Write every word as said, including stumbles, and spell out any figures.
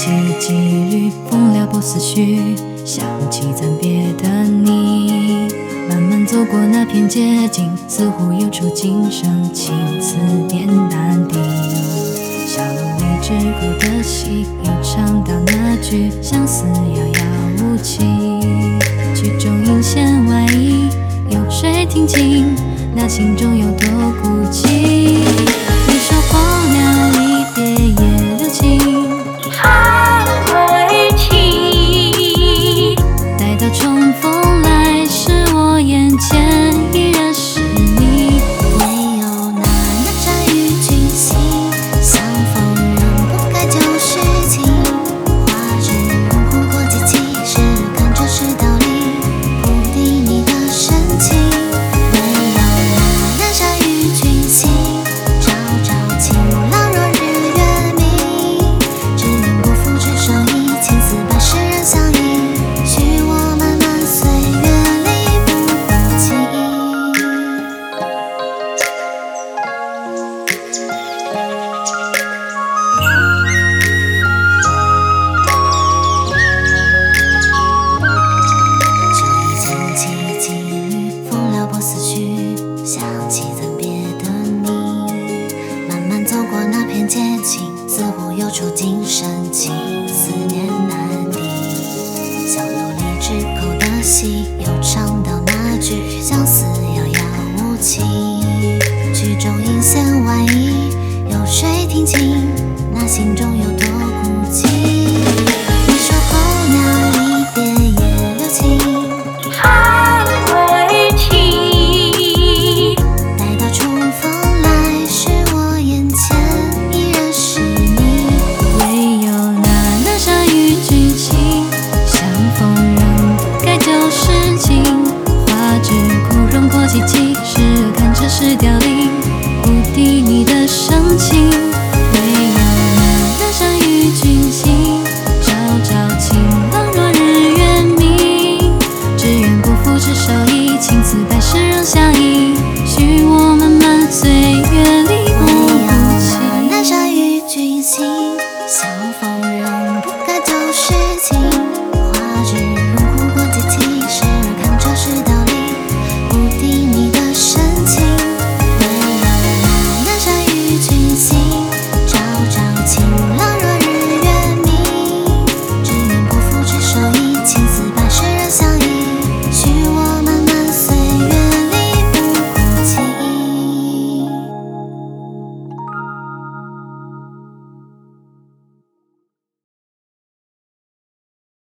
起几缕风撩拨思绪，想起暂别的你。慢慢走过那片街景，似乎有触景生情，思念难抵。小路里之后的戏，又唱到那句相思遥遥无期。曲终音弦外溢，有谁听清那心中有多孤寂？你说候鸟离别也留情， 还会期， 待到重逢来时，我眼前依然是你。 唯有那那盏与君心，相逢人不该旧时情。花枝入户过几期，是看这世道理，不敌你的深情。唯有那那盏与君心，朝朝晴朗若日月明。只愿不负执手意，情丝百世人相依。许我漫漫岁月里不孤寂。这一惊起几缕风撩拨思绪，想起暂别的你。慢慢走过那片街景，似乎有触景生情，思念难抵。小路里之口的戏，又唱到那句相思遥遥无期。曲终音弦外溢，有谁听清那心中有多孤寂？你说候鸟离别也留情，还会期，待到重逢来时，我眼前依然是你。 唯有那那盏与君心，相逢人不该旧时情。花枝枯荣过几期，时看这世凋零，不敌你的深情。唯有那那盏与君心，朝朝晴朗若日月明。只愿不负执手意，情丝百世人相依。许我漫漫岁月里不唯有孤那寂。 那盏与君心，相逢人